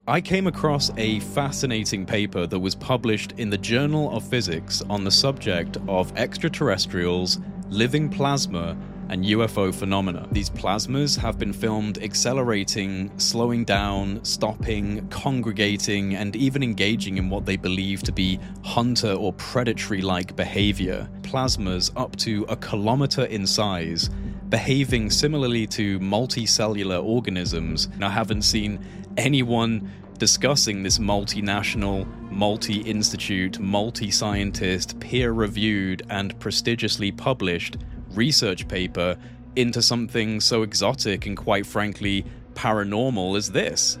I came across a fascinating paper that was published in the Journal of Physics on the subject of extraterrestrials, living plasma, and UFO phenomena. These plasmas have been filmed accelerating, slowing down, stopping, congregating, and even engaging in what they believe to be hunter or predatory-like behavior. Plasmas up to 1 kilometer in size, behaving similarly to multicellular organisms. I haven't seen anyone discussing this multinational, multi-institute, multi-scientist, peer-reviewed, and prestigiously published research paper into something so exotic and, quite frankly, paranormal as this.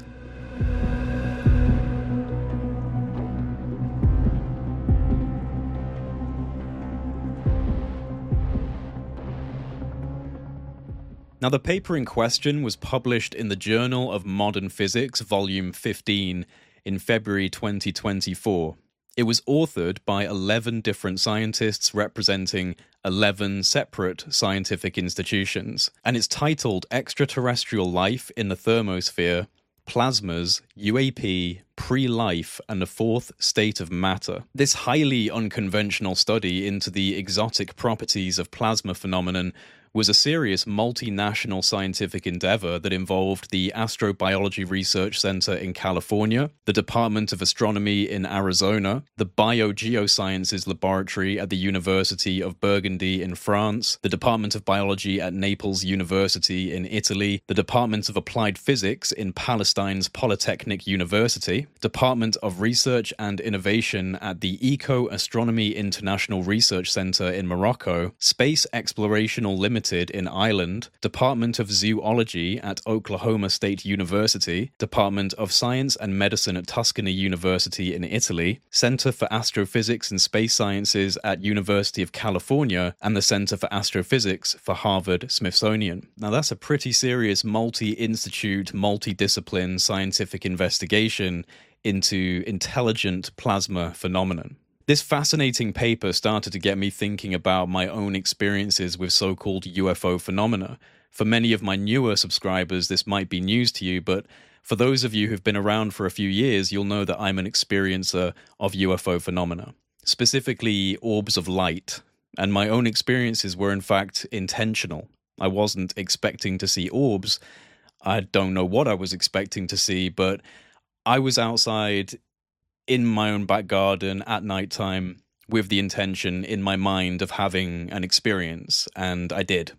Now, the paper in question was published in the Journal of Modern Physics, Volume 15, in February 2024. It was authored by 11 different scientists representing 11 separate scientific institutions, and it's titled Extraterrestrial Life in the Thermosphere, Plasmas, UAP, Pre-Life, and the Fourth State of Matter. This highly unconventional study into the exotic properties of plasma phenomenon was a serious multinational scientific endeavor that involved the Astrobiology Research Center in California, the Department of Astronomy in Arizona, the Biogeosciences Laboratory at the University of Burgundy in France, the Department of Biology at Naples University in Italy, the Department of Applied Physics in Palestine's Polytechnic University, Department of Research and Innovation at the Eco Astronomy International Research Center in Morocco, Space Explorational Limited in Ireland, Department of Zoology at Oklahoma State University, Department of Science and Medicine at Tuscany University in Italy, Center for Astrophysics and Space Sciences at University of California, and the Center for Astrophysics for Harvard-Smithsonian. Now that's a pretty serious multi-institute, multi-discipline scientific investigation into intelligent plasma phenomenon. This fascinating paper started to get me thinking about my own experiences with so-called UFO phenomena. For many of my newer subscribers, this might be news to you, but for those of you who've been around for a few years, you'll know that I'm an experiencer of UFO phenomena, specifically orbs of light. And my own experiences were in fact intentional. I wasn't expecting to see orbs. I don't know what I was expecting to see, but I was outside in my own back garden at nighttime with the intention in my mind of having an experience, and I did.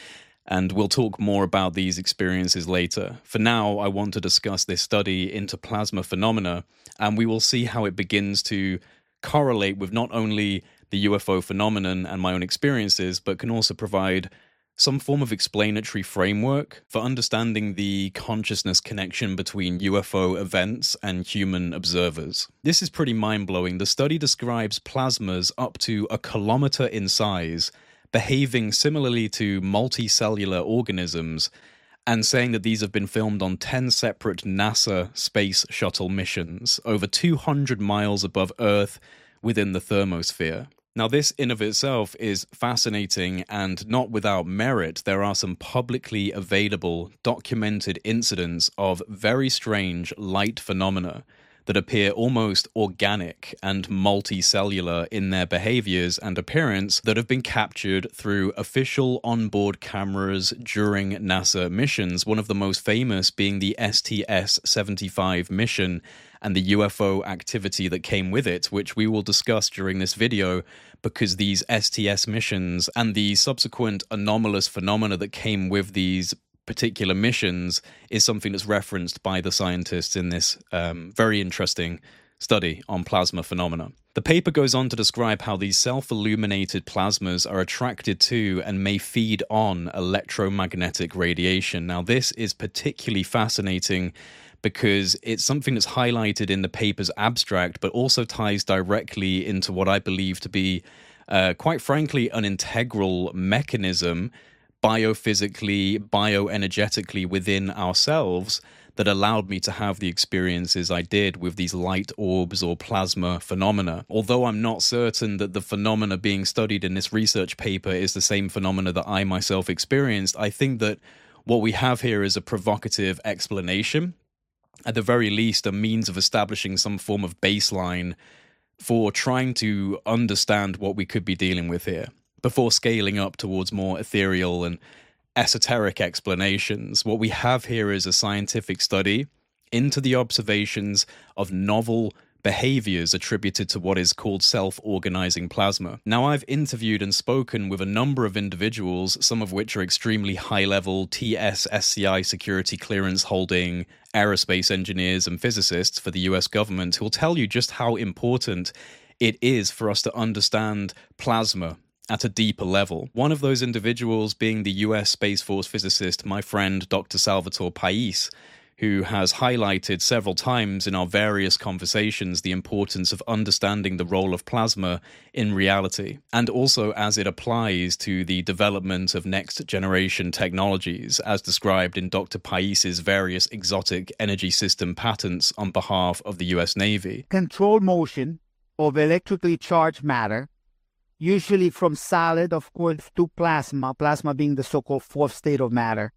And we'll talk more about these experiences later. For now, I want to discuss this study into plasma phenomena, and we will see how it begins to correlate with not only the UFO phenomenon and my own experiences, but can also provide some form of explanatory framework for understanding the consciousness connection between UFO events and human observers. This is pretty mind-blowing. The study describes plasmas up to 1 kilometer in size, behaving similarly to multicellular organisms, and saying that these have been filmed on 10 separate NASA space shuttle missions, over 200 miles above Earth within the thermosphere. Now, this in of itself is fascinating and not without merit. There are some publicly available documented incidents of very strange light phenomena that appear almost organic and multicellular in their behaviors and appearance that have been captured through official onboard cameras during NASA missions, one of the most famous being the STS-75 mission and the UFO activity that came with it, which we will discuss during this video, because these STS missions and the subsequent anomalous phenomena that came with these particular missions is something that's referenced by the scientists in this very interesting study on plasma phenomena. The paper goes on to describe how these self-illuminated plasmas are attracted to and may feed on electromagnetic radiation. Now, this is particularly fascinating because it's something that's highlighted in the paper's abstract, but also ties directly into what I believe to be, quite frankly, an integral mechanism biophysically, bioenergetically within ourselves that allowed me to have the experiences I did with these light orbs or plasma phenomena. Although I'm not certain that the phenomena being studied in this research paper is the same phenomena that I myself experienced, I think that what we have here is a provocative explanation at the very least, a means of establishing some form of baseline for trying to understand what we could be dealing with here before scaling up towards more ethereal and esoteric explanations. What we have here is a scientific study into the observations of novel behaviors attributed to what is called self-organizing plasma. Now, I've interviewed and spoken with a number of individuals, some of which are extremely high-level TS/SCI security clearance holding aerospace engineers and physicists for the US government, who will tell you just how important it is for us to understand plasma at a deeper level. One of those individuals being the US Space Force physicist, my friend Dr. Salvatore Pais, who has highlighted several times in our various conversations the importance of understanding the role of plasma in reality, and also as it applies to the development of next-generation technologies, as described in Dr. Pais's various exotic energy system patents on behalf of the US Navy. Control motion of electrically charged matter, usually from solid, of course, to plasma being the so-called fourth state of matter.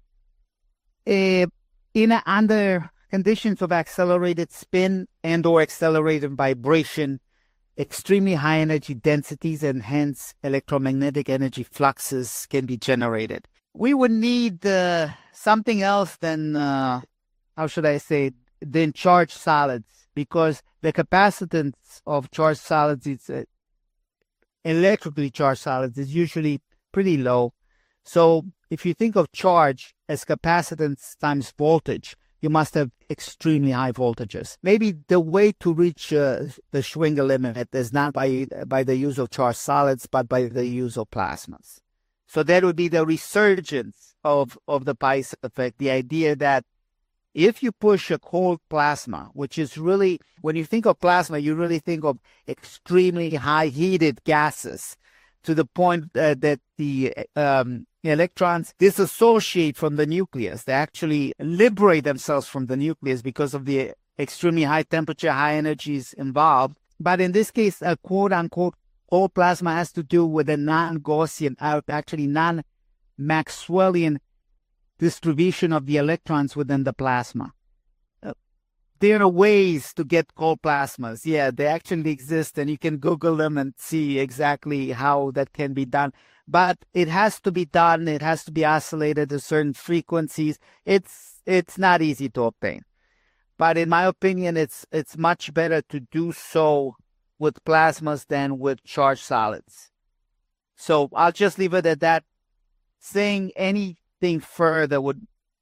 Under conditions of accelerated spin and or accelerated vibration, extremely high energy densities and hence electromagnetic energy fluxes can be generated. We would need something else than, than charged solids, because the capacitance of charged solids is electrically charged solids is usually pretty low. So if you think of charge as capacitance times voltage, you must have extremely high voltages. Maybe the way to reach the Schwinger limit is not by the use of charged solids, but by the use of plasmas. So that would be the resurgence of the Pais effect, the idea that if you push a cold plasma, which is really, when you think of plasma, you really think of extremely high heated gases to the point that the electrons disassociate from the nucleus. They actually liberate themselves from the nucleus because of the extremely high temperature, high energies involved. But in this case, a quote-unquote cold plasma has to do with a non-Gaussian, actually non-Maxwellian distribution of the electrons within the plasma. There are ways to get cold plasmas. Yeah, they actually exist, and you can Google them and see exactly how that can be done. But it has to be done. It has to be oscillated at certain frequencies. It's not easy to obtain. But in my opinion, it's much better to do so with plasmas than with charged solids. So I'll just leave it at that. Saying anything further would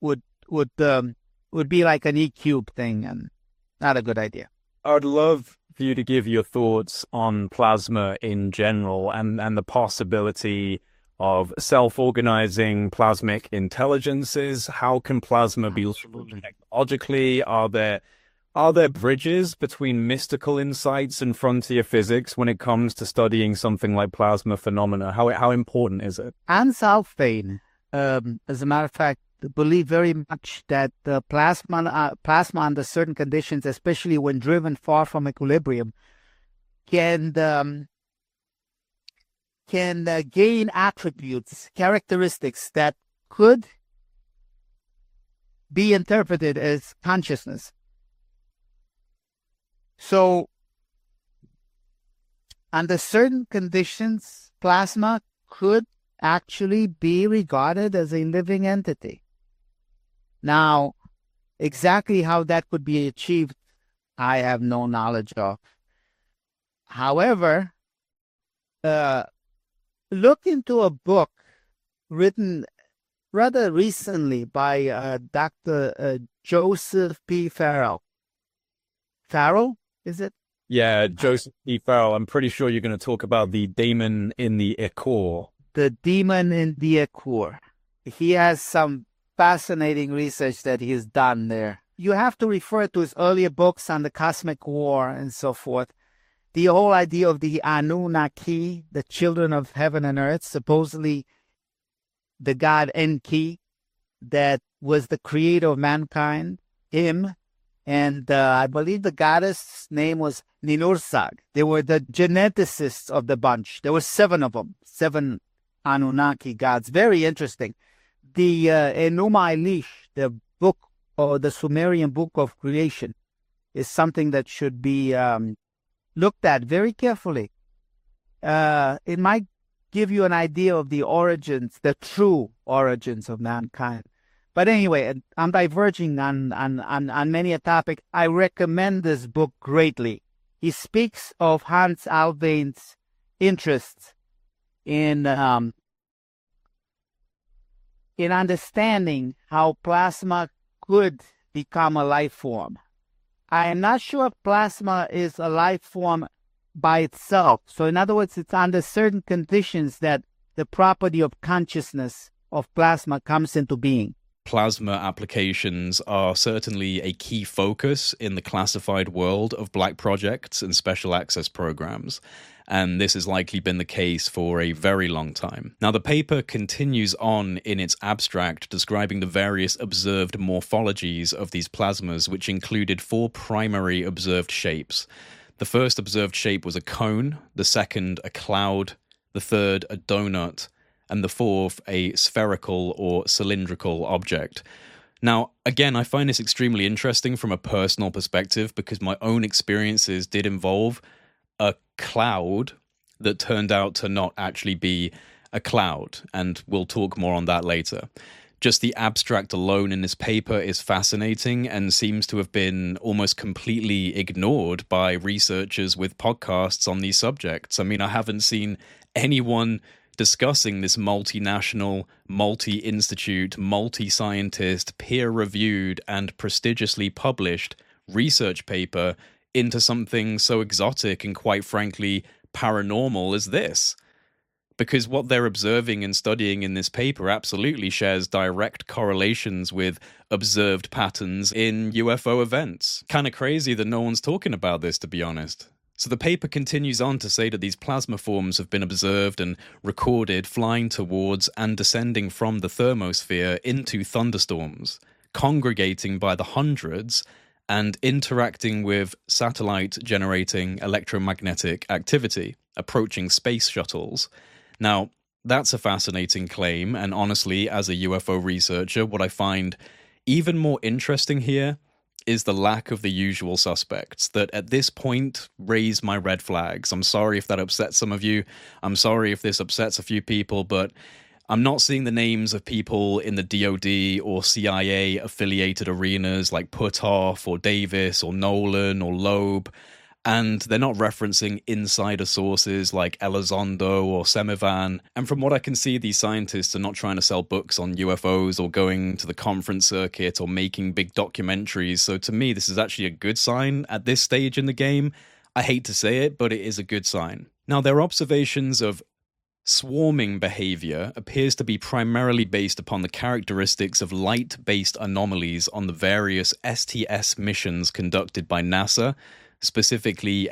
be like an E-cube thing, and not a good idea. I'd love for you to give your thoughts on plasma in general and the possibility of self-organizing plasmic intelligences. How can plasma be used technologically? Are there bridges between mystical insights and frontier physics when it comes to studying something like plasma phenomena? How important is it? Hans Alfvén, as a matter of fact, believe very much that the plasma under certain conditions, especially when driven far from equilibrium, can gain attributes, characteristics that could be interpreted as consciousness. So, under certain conditions, plasma could actually be regarded as a living entity. Now, exactly how that could be achieved, I have no knowledge of. However, look into a book written rather recently by Dr. Joseph P. Farrell. Farrell, is it? Yeah, Joseph P. Farrell. I'm pretty sure you're going to talk about the demon in the Ichor. The demon in the Ichor. He has some fascinating research that he's done there. You have to refer to his earlier books on the cosmic war and so forth. The whole idea of the Anunnaki, the children of heaven and earth, supposedly the god Enki, that was the creator of mankind, him, and I believe the goddess' name was Ninursag. They were the geneticists of the bunch. There were 7 of them, 7 Anunnaki gods. Very interesting. The Enuma Elish, the book or the Sumerian book of creation is something that should be looked at very carefully. It might give you an idea of the origins, the true origins of mankind. But anyway, I'm diverging on many a topic. I recommend this book greatly. He speaks of Hans Alfvén's interests in understanding how plasma could become a life form. I am not sure plasma is a life form by itself. So in other words, it's under certain conditions that the property of consciousness of plasma comes into being. Plasma applications are certainly a key focus in the classified world of black projects and special access programs, and this has likely been the case for a very long time. Now, the paper continues on in its abstract describing the various observed morphologies of these plasmas, which included 4 primary observed shapes. The first observed shape was a cone, the second a cloud, the third a donut, and the fourth a spherical or cylindrical object. Now, again, I find this extremely interesting from a personal perspective because my own experiences did involve a cloud that turned out to not actually be a cloud, and we'll talk more on that later. Just the abstract alone in this paper is fascinating and seems to have been almost completely ignored by researchers with podcasts on these subjects. I mean, I haven't seen anyone discussing this multinational, multi-institute, multi-scientist, peer-reviewed, and prestigiously published research paper into something so exotic and, quite frankly, paranormal as this. Because what they're observing and studying in this paper absolutely shares direct correlations with observed patterns in UFO events. Kind of crazy that no one's talking about this, to be honest. So the paper continues on to say that these plasma forms have been observed and recorded flying towards and descending from the thermosphere into thunderstorms, congregating by the hundreds and interacting with satellite-generating electromagnetic activity, approaching space shuttles. Now, that's a fascinating claim, and honestly, as a UFO researcher, what I find even more interesting here is the lack of the usual suspects that at this point raise my red flags. I'm sorry if that upsets some of you. I'm sorry if this upsets a few people, but I'm not seeing the names of people in the DoD or CIA affiliated arenas like Puthoff or Davis or Nolan or Loeb. And they're not referencing insider sources like Elizondo or Semivan. And from what I can see, these scientists are not trying to sell books on UFOs or going to the conference circuit or making big documentaries. So to me, this is actually a good sign at this stage in the game. I hate to say it, but it is a good sign. Now, their observations of swarming behavior appears to be primarily based upon the characteristics of light-based anomalies on the various STS missions conducted by NASA, specifically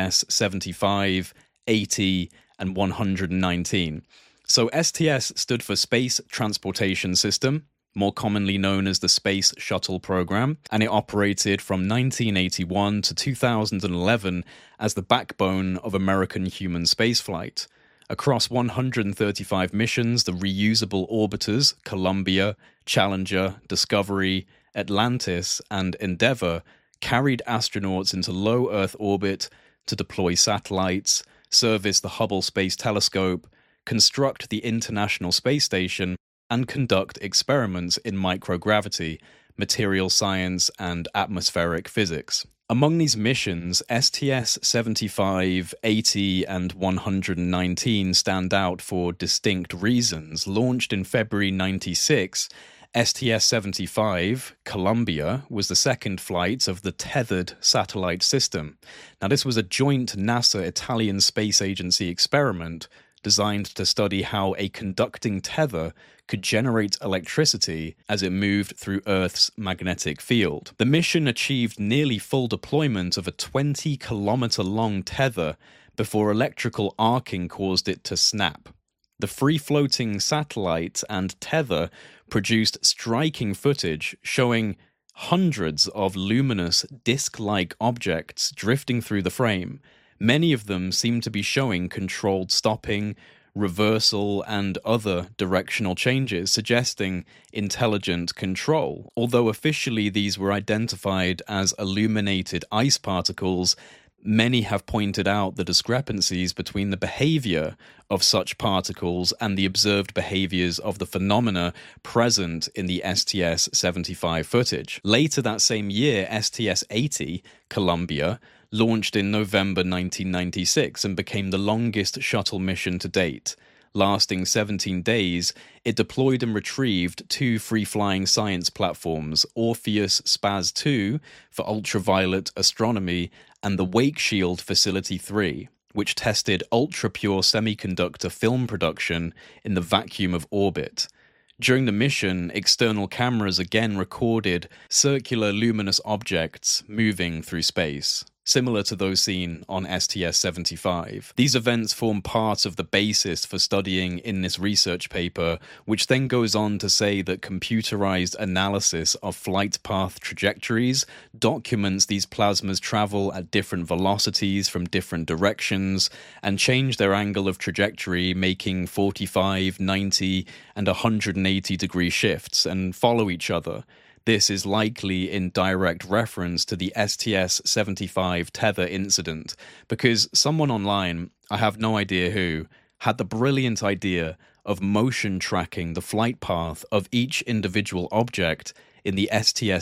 STS-75, 80, and 119. So STS stood for Space Transportation System, more commonly known as the Space Shuttle Program, and it operated from 1981 to 2011 as the backbone of American human spaceflight. Across 135 missions, the reusable orbiters Columbia, Challenger, Discovery, Atlantis, and Endeavour carried astronauts into low Earth orbit to deploy satellites, service the Hubble Space Telescope, construct the International Space Station, and conduct experiments in microgravity, material science, and atmospheric physics. Among these missions, STS-75, 80, and 119 stand out for distinct reasons. Launched in February 96, STS-75, Columbia, was the second flight of the tethered satellite system. Now, this was a joint NASA-Italian Space Agency experiment designed to study how a conducting tether could generate electricity as it moved through Earth's magnetic field. The mission achieved nearly full deployment of a 20-kilometer-long tether before electrical arcing caused it to snap. The free-floating satellite and tether produced striking footage showing hundreds of luminous disc-like objects drifting through the frame. Many of them seem to be showing controlled stopping, reversal, and other directional changes, suggesting intelligent control. Although officially these were identified as illuminated ice particles, many have pointed out the discrepancies between the behavior of such particles and the observed behaviors of the phenomena present in the STS-75 footage. Later that same year, STS-80, Columbia, launched in November 1996 and became the longest shuttle mission to date. Lasting 17 days, it deployed and retrieved 2 free-flying science platforms, Orpheus SPAS-2 for ultraviolet astronomy and the Wake Shield Facility 3, which tested ultra-pure semiconductor film production in the vacuum of orbit. During the mission, external cameras again recorded circular luminous objects moving through space, similar to those seen on STS-75. These events form part of the basis for studying in this research paper, which then goes on to say that computerized analysis of flight path trajectories documents these plasmas travel at different velocities from different directions and change their angle of trajectory, making 45, 90, and 180 degree shifts and follow each other. This is likely in direct reference to the STS-75 tether incident, because someone online, I have no idea who, had the brilliant idea of motion tracking the flight path of each individual object in the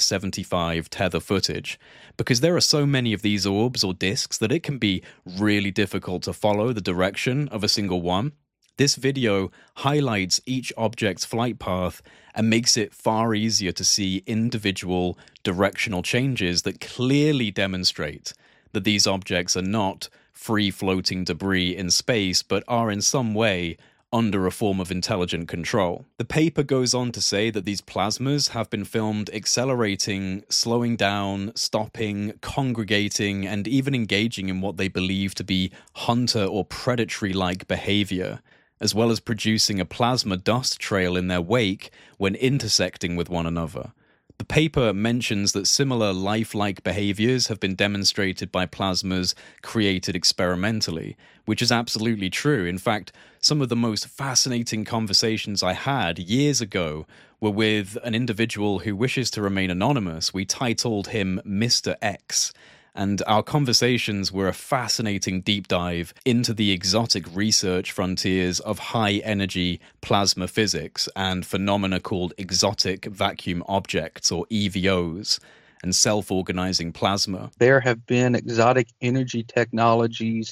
STS-75 tether footage. Because there are so many of these orbs or disks that it can be really difficult to follow the direction of a single one. This video highlights each object's flight path and makes it far easier to see individual directional changes that clearly demonstrate that these objects are not free-floating debris in space, but are in some way under a form of intelligent control. The paper goes on to say that these plasmas have been filmed accelerating, slowing down, stopping, congregating, and even engaging in what they believe to be hunter or predatory-like behavior, as well as producing a plasma dust trail in their wake when intersecting with one another. The paper mentions that similar lifelike behaviors have been demonstrated by plasmas created experimentally, which is absolutely true. In fact, some of the most fascinating conversations I had years ago were with an individual who wishes to remain anonymous. We titled him Mr. X. And our conversations were a fascinating deep dive into the exotic research frontiers of high-energy plasma physics and phenomena called exotic vacuum objects, or EVOs, and self-organizing plasma. There have been exotic energy technologies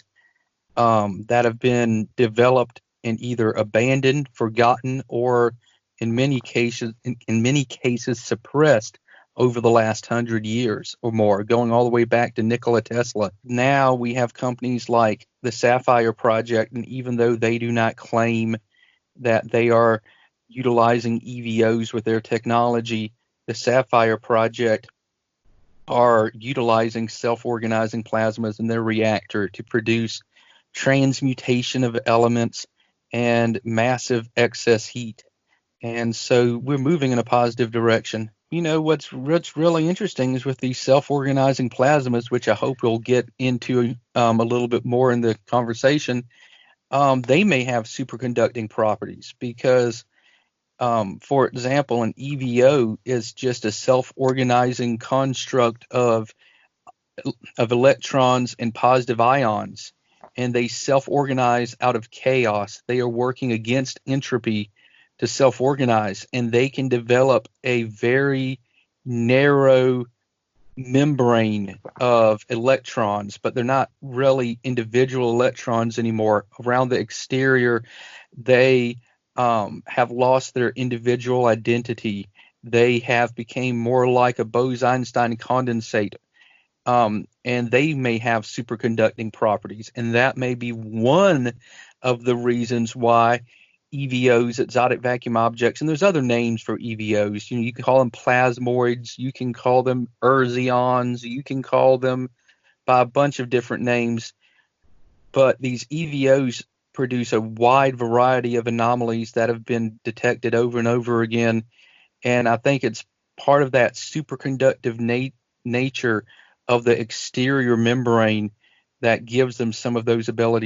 that have been developed and either abandoned, forgotten, or in many cases suppressed over the last 100 years or more, going all the way back to Nikola Tesla. Now we have companies like the Sapphire Project, and even though they do not claim that they are utilizing EVOs with their technology, the Sapphire Project are utilizing self-organizing plasmas in their reactor to produce transmutation of elements and massive excess heat. And so we're moving in a positive direction. You know, what's really interesting is with these self-organizing plasmas, which I hope we'll get into a little bit more in the conversation, they may have superconducting properties because, for example, an EVO is just a self-organizing construct of electrons and positive ions, and they self-organize out of chaos. They are working against entropy to self-organize, and they can develop a very narrow membrane of electrons, but they're not really individual electrons anymore. Around the exterior, they have lost their individual identity. They have become more like a Bose-Einstein condensate, and they may have superconducting properties, and that may be one of the reasons why EVOs, exotic vacuum objects, and there's other names for EVOs. You can call them plasmoids, you can call them erzions, you can call them by a bunch of different names. But these EVOs produce a wide variety of anomalies that have been detected over and over again. And I think it's part of that superconductive nature of the exterior membrane that gives them some of those abilities.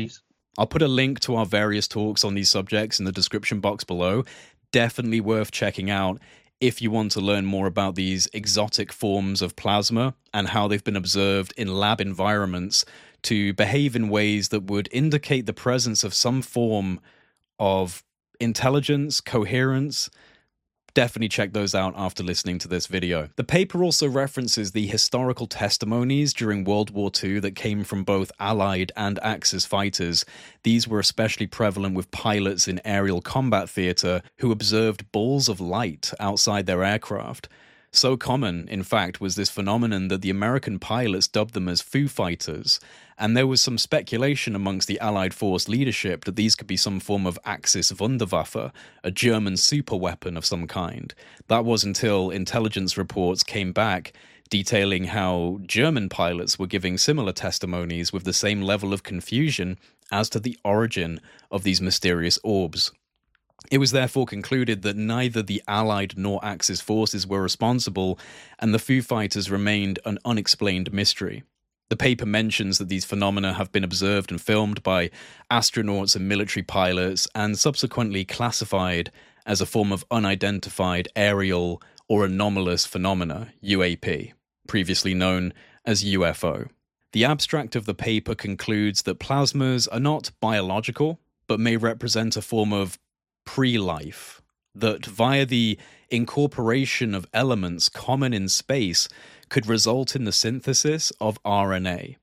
I'll put a link to our various talks on these subjects in the description box below. Definitely worth checking out if you want to learn more about these exotic forms of plasma and how they've been observed in lab environments to behave in ways that would indicate the presence of some form of intelligence, coherence. Definitely check those out after listening to this video. The paper also references the historical testimonies during World War II that came from both Allied and Axis fighters. These were especially prevalent with pilots in aerial combat theater who observed balls of light outside their aircraft. So common, in fact, was this phenomenon that the American pilots dubbed them as Foo Fighters, and there was some speculation amongst the Allied force leadership that these could be some form of Axis Wunderwaffe, a German superweapon of some kind. That was until intelligence reports came back detailing how German pilots were giving similar testimonies with the same level of confusion as to the origin of these mysterious orbs. It was therefore concluded that neither the Allied nor Axis forces were responsible, and the Foo Fighters remained an unexplained mystery. The paper mentions that these phenomena have been observed and filmed by astronauts and military pilots, and subsequently classified as a form of unidentified aerial or anomalous phenomena, UAP, previously known as UFO. The abstract of the paper concludes that plasmas are not biological, but may represent a form of pre-life, that via the incorporation of elements common in space could result in the synthesis of RNA.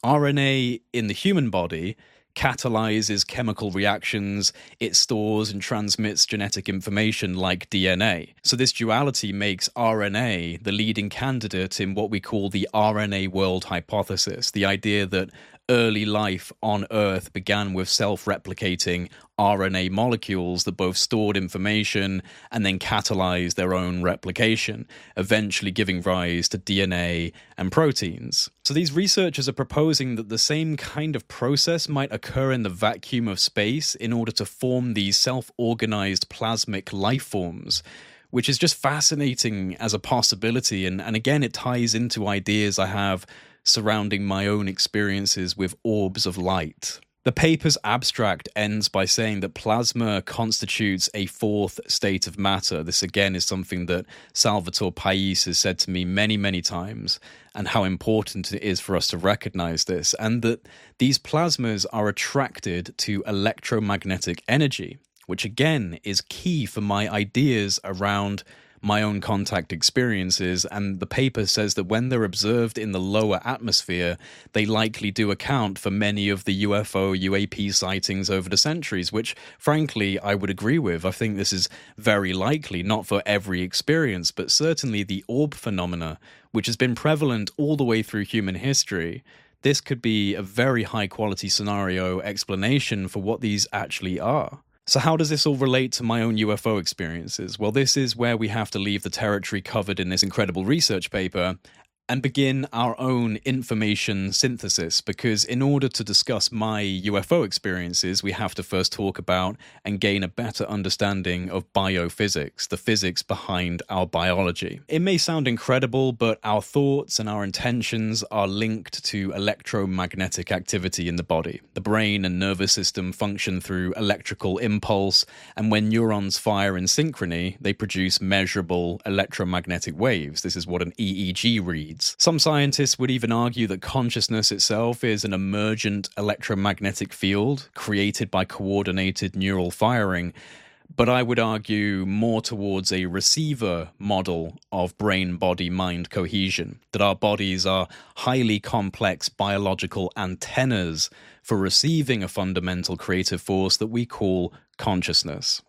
RNA in the human body catalyzes chemical reactions, it stores and transmits genetic information like DNA. So this duality makes RNA the leading candidate in what we call the RNA world hypothesis, the idea that early life on Earth began with self-replicating RNA molecules that both stored information and then catalyzed their own replication, eventually giving rise to DNA and proteins. So these researchers are proposing that the same kind of process might occur in the vacuum of space in order to form these self-organized plasmic life forms, which is just fascinating as a possibility. And again, it ties into ideas I have surrounding my own experiences with orbs of light. The paper's abstract ends by saying that plasma constitutes a fourth state of matter. This again is something that Salvatore Pais has said to me many, many times, and how important it is for us to recognize this, and that these plasmas are attracted to electromagnetic energy, which again is key for my ideas around my own contact experiences. And the paper says that when they're observed in the lower atmosphere, they likely do account for many of the UFO, UAP sightings over the centuries, which frankly I would agree with. I think this is very likely, not for every experience, but certainly the orb phenomena, which has been prevalent all the way through human history. This could be a very high quality scenario explanation for what these actually are. So how does this all relate to my own UFO experiences? Well, this is where we have to leave the territory covered in this incredible research paper and begin our own information synthesis, because in order to discuss my UFO experiences, we have to first talk about and gain a better understanding of biophysics, the physics behind our biology. It may sound incredible, but our thoughts and our intentions are linked to electromagnetic activity in the body. The brain and nervous system function through electrical impulse, and when neurons fire in synchrony, they produce measurable electromagnetic waves. This is what an EEG reads. Some scientists would even argue that consciousness itself is an emergent electromagnetic field created by coordinated neural firing, but I would argue more towards a receiver model of brain-body-mind cohesion, that our bodies are highly complex biological antennas for receiving a fundamental creative force that we call consciousness.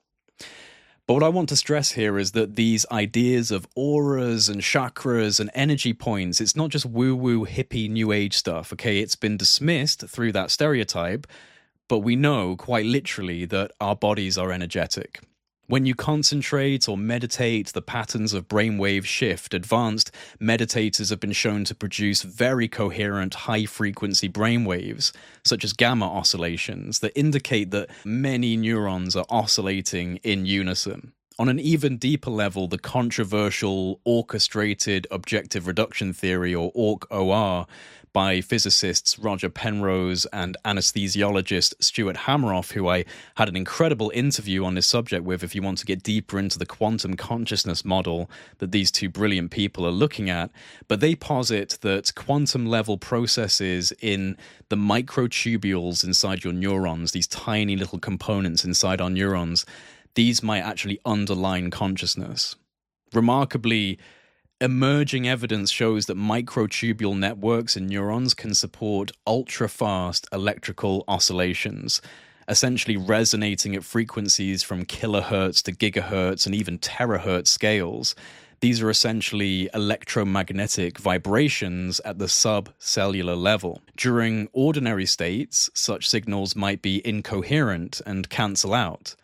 But what I want to stress here is that these ideas of auras and chakras and energy points, it's not just woo-woo hippie new age stuff, okay? It's been dismissed through that stereotype, but we know quite literally that our bodies are energetic. When you concentrate or meditate, the patterns of brainwave shift. Advanced meditators have been shown to produce very coherent, high-frequency brainwaves, such as gamma oscillations, that indicate that many neurons are oscillating in unison. On an even deeper level, the controversial orchestrated objective reduction theory, or ORC-OR, by physicists Roger Penrose and anesthesiologist Stuart Hameroff, who I had an incredible interview on this subject with if you want to get deeper into the quantum consciousness model that these two brilliant people are looking at. But they posit that quantum level processes in the microtubules inside your neurons, these tiny little components inside our neurons, these might actually underline consciousness. Remarkably, emerging evidence shows that microtubule networks in neurons can support ultra-fast electrical oscillations, essentially resonating at frequencies from kilohertz to gigahertz and even terahertz scales. These are essentially electromagnetic vibrations at the subcellular level. During ordinary states, such signals might be incoherent and cancel out.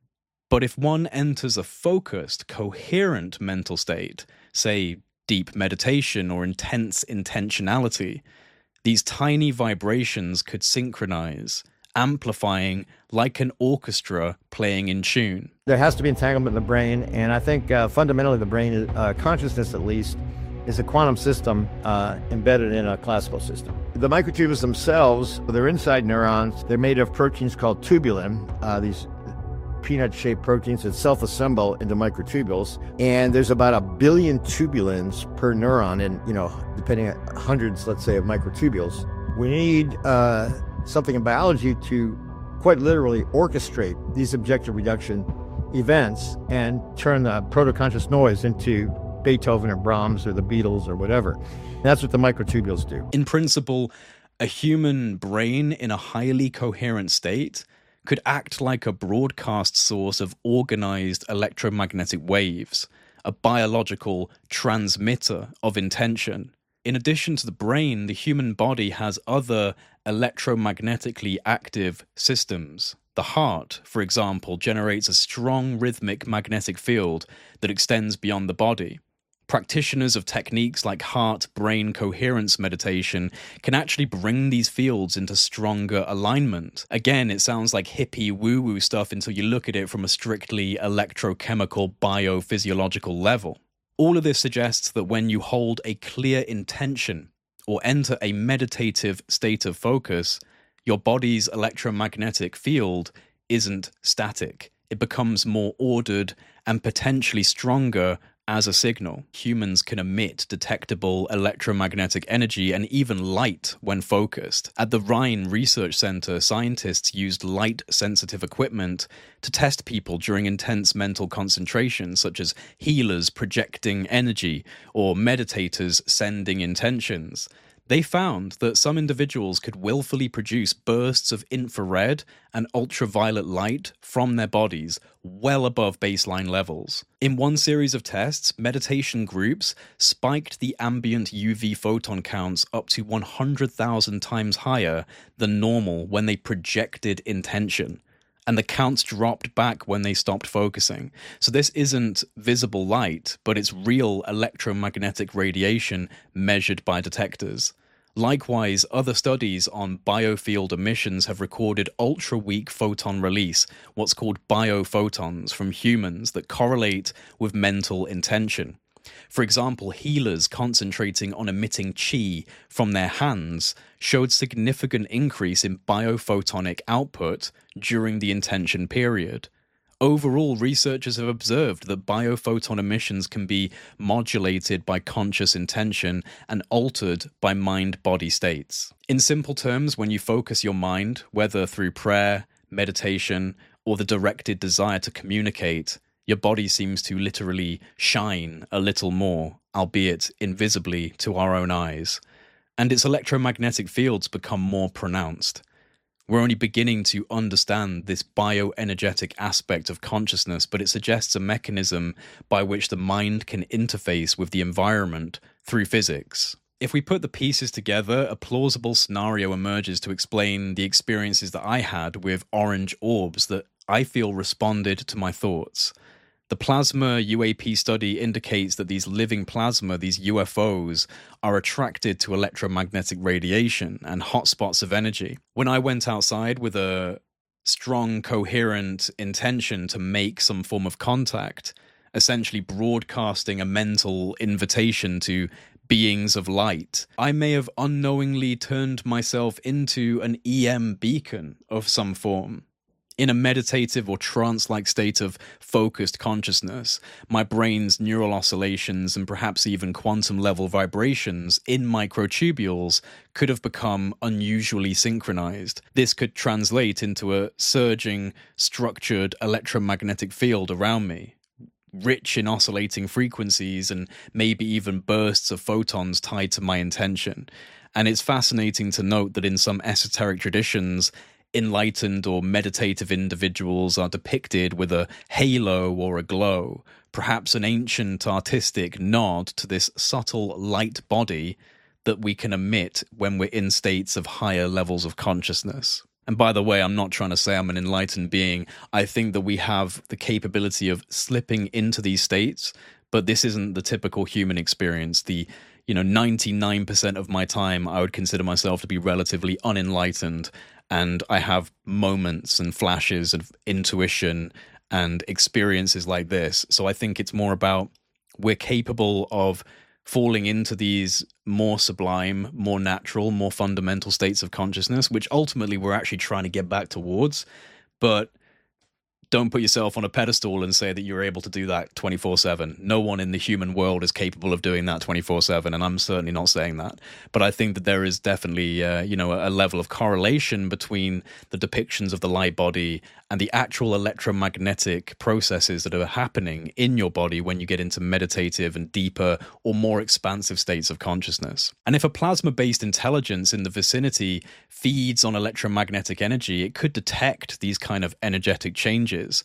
But if one enters a focused, coherent mental state, say deep meditation or intense intentionality, these tiny vibrations could synchronize, amplifying like an orchestra playing in tune. There has to be entanglement in the brain, and I think fundamentally the brain, consciousness at least, is a quantum system embedded in a classical system. The microtubules themselves, they're inside neurons. They're made of proteins called tubulin, these peanut-shaped proteins that self-assemble into microtubules, and there's about 1 billion tubulins per neuron, and depending on hundreds, let's say, of microtubules. We need something in biology to quite literally orchestrate these objective reduction events and turn the proto-conscious noise into Beethoven or Brahms or the Beatles or whatever. And that's what the microtubules do. In principle, a human brain in a highly coherent state could act like a broadcast source of organized electromagnetic waves, a biological transmitter of intention. In addition to the brain, the human body has other electromagnetically active systems. The heart, for example, generates a strong rhythmic magnetic field that extends beyond the body. Practitioners of techniques like heart-brain coherence meditation can actually bring these fields into stronger alignment. Again, it sounds like hippie woo-woo stuff until you look at it from a strictly electrochemical biophysiological level. All of this suggests that when you hold a clear intention or enter a meditative state of focus, your body's electromagnetic field isn't static. It becomes more ordered and potentially stronger as a signal. Humans can emit detectable electromagnetic energy and even light when focused. At the Rhine Research Center, scientists used light-sensitive equipment to test people during intense mental concentration, such as healers projecting energy or meditators sending intentions. They found that some individuals could willfully produce bursts of infrared and ultraviolet light from their bodies well above baseline levels. In one series of tests, meditation groups spiked the ambient UV photon counts up to 100,000 times higher than normal when they projected intention, and the counts dropped back when they stopped focusing. So this isn't visible light, but it's real electromagnetic radiation measured by detectors. Likewise, other studies on biofield emissions have recorded ultra-weak photon release, what's called biophotons, from humans that correlate with mental intention. For example, healers concentrating on emitting qi from their hands showed significant increase in biophotonic output during the intention period. Overall, researchers have observed that biophoton emissions can be modulated by conscious intention and altered by mind-body states. In simple terms, when you focus your mind, whether through prayer, meditation, or the directed desire to communicate, your body seems to literally shine a little more, albeit invisibly to our own eyes, and its electromagnetic fields become more pronounced. We're only beginning to understand this bioenergetic aspect of consciousness, but it suggests a mechanism by which the mind can interface with the environment through physics. If we put the pieces together, a plausible scenario emerges to explain the experiences that I had with orange orbs that I feel responded to my thoughts. The plasma UAP study indicates that these living plasma, these UFOs, are attracted to electromagnetic radiation and hotspots of energy. When I went outside with a strong, coherent intention to make some form of contact, essentially broadcasting a mental invitation to beings of light, I may have unknowingly turned myself into an EM beacon of some form. In a meditative or trance-like state of focused consciousness, my brain's neural oscillations and perhaps even quantum-level vibrations in microtubules could have become unusually synchronized. This could translate into a surging, structured electromagnetic field around me, rich in oscillating frequencies and maybe even bursts of photons tied to my intention. And it's fascinating to note that in some esoteric traditions, enlightened or meditative individuals are depicted with a halo or a glow, perhaps an ancient artistic nod to this subtle light body that we can emit when we're in states of higher levels of consciousness. And by the way, I'm not trying to say I'm an enlightened being. I think that we have the capability of slipping into these states, but this isn't the typical human experience. 99% of my time, I would consider myself to be relatively unenlightened, and I have moments and flashes of intuition and experiences like this. So I think it's more about we're capable of falling into these more sublime, more natural, more fundamental states of consciousness, which ultimately we're actually trying to get back towards. But don't put yourself on a pedestal and say that you're able to do that 24/7. No one in the human world is capable of doing that 24/7, and I'm certainly not saying that. But I think that there is definitely, a level of correlation between the depictions of the light body and the actual electromagnetic processes that are happening in your body when you get into meditative and deeper or more expansive states of consciousness. And if a plasma-based intelligence in the vicinity feeds on electromagnetic energy, it could detect these kind of energetic changes.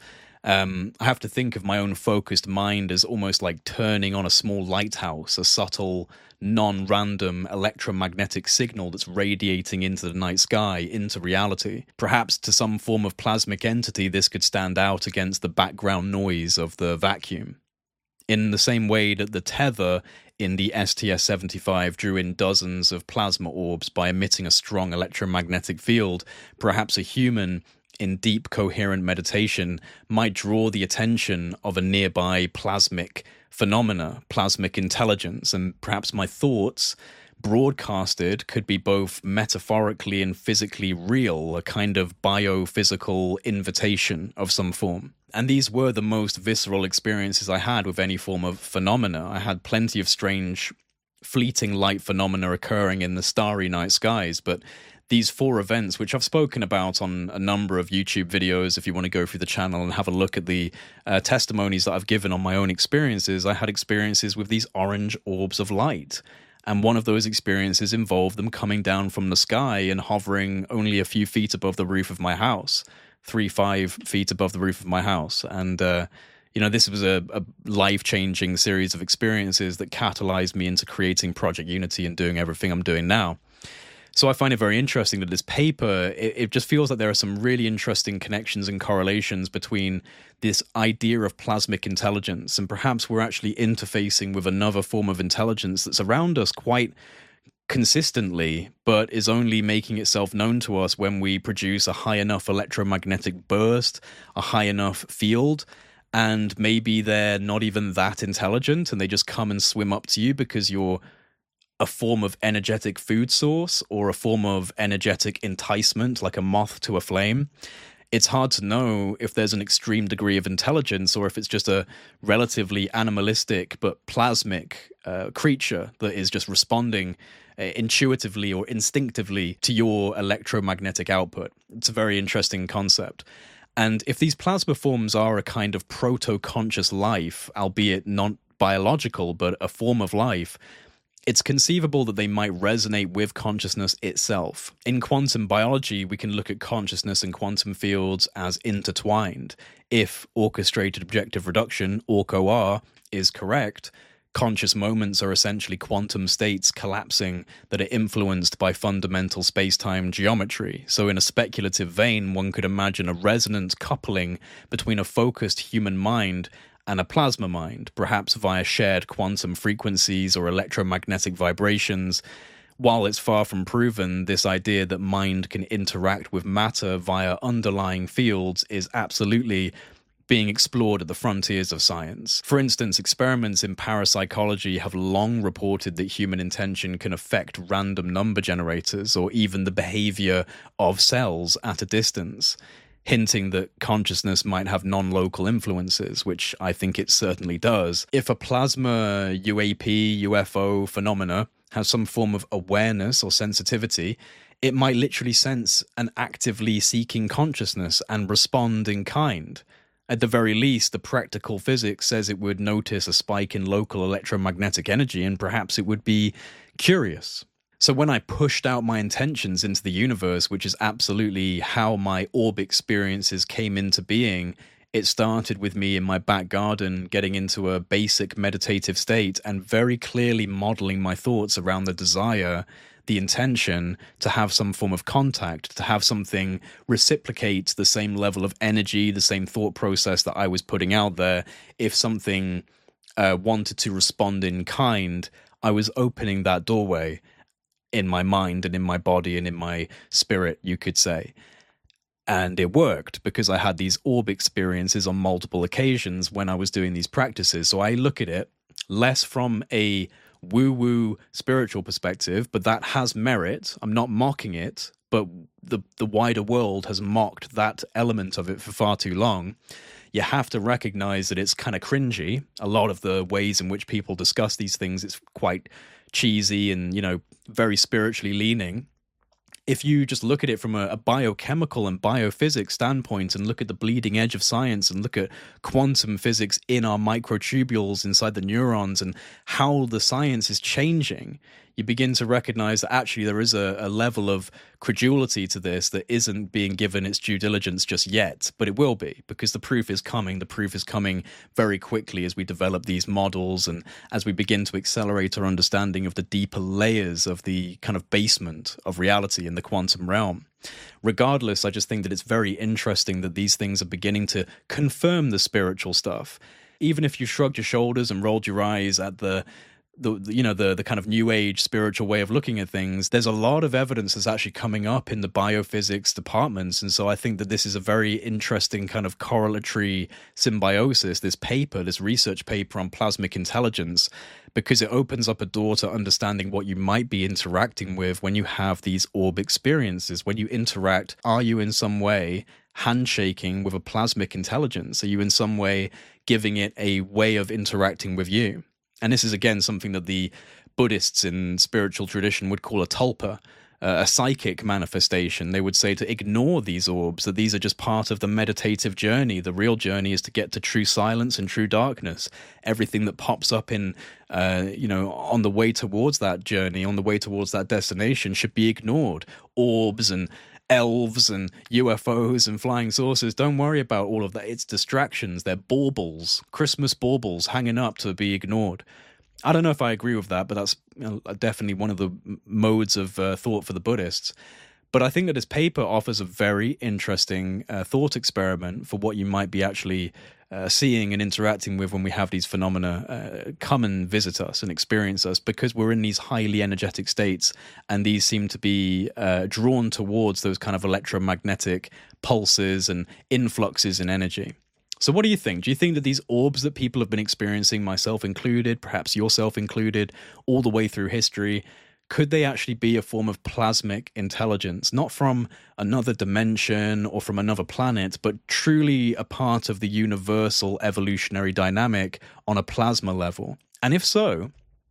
I have to think of my own focused mind as almost like turning on a small lighthouse, a subtle, non-random electromagnetic signal that's radiating into the night sky, into reality. Perhaps to some form of plasmic entity, this could stand out against the background noise of the vacuum. In the same way that the tether in the STS-75 drew in dozens of plasma orbs by emitting a strong electromagnetic field, perhaps a human in deep coherent meditation might draw the attention of a nearby plasmic phenomena, plasmic intelligence, and perhaps my thoughts broadcasted could be both metaphorically and physically real, a kind of biophysical invitation of some form. And these were the most visceral experiences I had with any form of phenomena. I had plenty of strange, fleeting light phenomena occurring in the starry night skies, but these 4 events, which I've spoken about on a number of YouTube videos, if you want to go through the channel and have a look at the testimonies that I've given on my own experiences, I had experiences with these orange orbs of light. And one of those experiences involved them coming down from the sky and hovering only a few feet above the roof of my house, 3-5 feet above the roof of my house. And, this was a life-changing series of experiences that catalyzed me into creating Project Unity and doing everything I'm doing now. So I find it very interesting that this paper, it just feels like there are some really interesting connections and correlations between this idea of plasmic intelligence, and perhaps we're actually interfacing with another form of intelligence that's around us quite consistently, but is only making itself known to us when we produce a high enough electromagnetic burst, a high enough field, and maybe they're not even that intelligent and they just come and swim up to you because you're a form of energetic food source or a form of energetic enticement, like a moth to a flame. It's hard to know if there's an extreme degree of intelligence or if it's just a relatively animalistic but plasmic creature that is just responding intuitively or instinctively to your electromagnetic output. It's a very interesting concept. And if these plasma forms are a kind of proto-conscious life, albeit not biological, but a form of life, it's conceivable that they might resonate with consciousness itself. In quantum biology, we can look at consciousness and quantum fields as intertwined. If orchestrated objective reduction, OR, is correct, conscious moments are essentially quantum states collapsing that are influenced by fundamental space-time geometry. So in a speculative vein, one could imagine a resonant coupling between a focused human mind and a plasma mind, perhaps via shared quantum frequencies or electromagnetic vibrations, while it's far from proven, this idea that mind can interact with matter via underlying fields is absolutely being explored at the frontiers of science. For instance, experiments in parapsychology have long reported that human intention can affect random number generators or even the behavior of cells at a distance, hinting that consciousness might have non-local influences, which I think it certainly does. If a plasma UAP, UFO phenomena has some form of awareness or sensitivity, it might literally sense an actively seeking consciousness and respond in kind. At the very least, the practical physics says it would notice a spike in local electromagnetic energy and perhaps it would be curious. So when I pushed out my intentions into the universe, which is absolutely how my orb experiences came into being, it started with me in my back garden getting into a basic meditative state and very clearly modeling my thoughts around the desire, the intention to have some form of contact, to have something reciprocate the same level of energy, the same thought process that I was putting out there. If something wanted to respond in kind, I was opening that doorway in my mind and in my body and in my spirit, you could say. And it worked because I had these orb experiences on multiple occasions when I was doing these practices. So I look at it less from a woo-woo spiritual perspective, but that has merit. I'm not mocking it, but the wider world has mocked that element of it for far too long. You have to recognize that it's kind of cringy. A lot of the ways in which people discuss these things, it's quite cheesy and, very spiritually leaning. If you just look at it from a biochemical and biophysics standpoint and look at the bleeding edge of science and look at quantum physics in our microtubules inside the neurons and how the science is changing, you begin to recognize that actually there is a level of credulity to this that isn't being given its due diligence just yet, but it will be, because the proof is coming. The proof is coming very quickly as we develop these models and as we begin to accelerate our understanding of the deeper layers of the kind of basement of reality in the quantum realm. Regardless, I just think that it's very interesting that these things are beginning to confirm the spiritual stuff. Even if you shrugged your shoulders and rolled your eyes at the kind of new age spiritual way of looking at things, there's a lot of evidence that's actually coming up in the biophysics departments. And so I think that this is a very interesting kind of correlatory symbiosis, this research paper on plasmic intelligence, because it opens up a door to understanding what you might be interacting with when you have these orb experiences. When you interact, are you in some way handshaking with a plasmic intelligence? Are you in some way giving it a way of interacting with you? And this is, again, something that the Buddhists in spiritual tradition would call a tulpa, a psychic manifestation. They would say to ignore these orbs, that these are just part of the meditative journey. The real journey is to get to true silence and true darkness. Everything that pops up on the way towards that journey, on the way towards that destination, should be ignored. Orbs and elves and UFOs and flying saucers, don't worry about all of that. It's distractions. They're baubles, Christmas baubles hanging up to be ignored. I don't know if I agree with that, but that's definitely one of the modes of thought for the Buddhists. But I think that this paper offers a very interesting thought experiment for what you might be actually seeing and interacting with when we have these phenomena come and visit us and experience us, because we're in these highly energetic states, and these seem to be drawn towards those kind of electromagnetic pulses and influxes in energy. So what do you think? Do you think that these orbs that people have been experiencing, myself included, perhaps yourself included, all the way through history, could they actually be a form of plasmic intelligence, not from another dimension or from another planet, but truly a part of the universal evolutionary dynamic on a plasma level? And if so,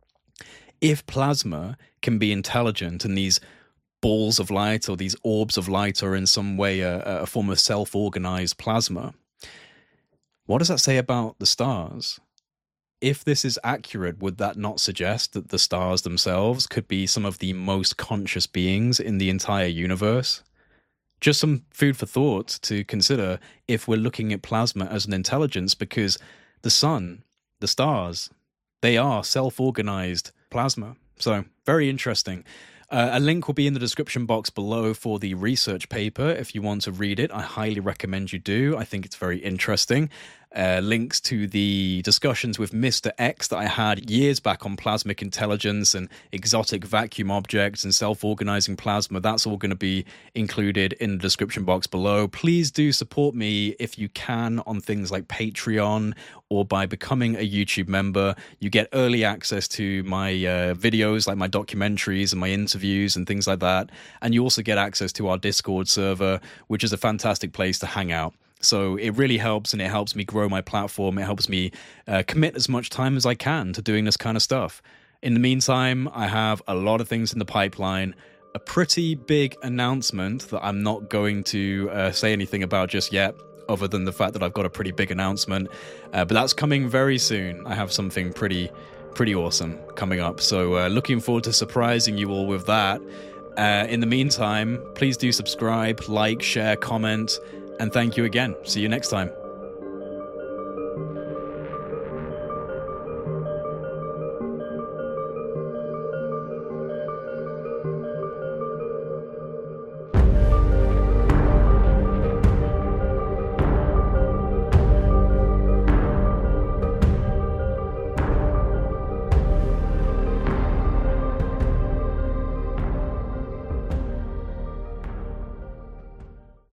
if plasma can be intelligent and these balls of light or these orbs of light are in some way a form of self-organized plasma, what does that say about the stars? If this is accurate, would that not suggest that the stars themselves could be some of the most conscious beings in the entire universe? Just some food for thought to consider if we're looking at plasma as an intelligence, because the sun, the stars, they are self-organized plasma. So very interesting. A link will be in the description box below for the research paper if you want to read it. I highly recommend you do. I think it's very interesting. links to the discussions with Mr. X that I had years back on plasmic intelligence and exotic vacuum objects and self-organizing plasma. That's all going to be included in the description box below. Please do support me if you can on things like Patreon or by becoming a YouTube member. You get early access to my videos, like my documentaries and my interviews and things like that. And you also get access to our Discord server, which is a fantastic place to hang out. So it really helps, and it helps me grow my platform. It helps me commit as much time as I can to doing this kind of stuff. In the meantime, I have a lot of things in the pipeline. A pretty big announcement that I'm not going to say anything about just yet, other than the fact that I've got a pretty big announcement. But that's coming very soon. I have something pretty awesome coming up. So looking forward to surprising you all with that. In the meantime, please do subscribe, like, share, comment, and thank you again. See you next time.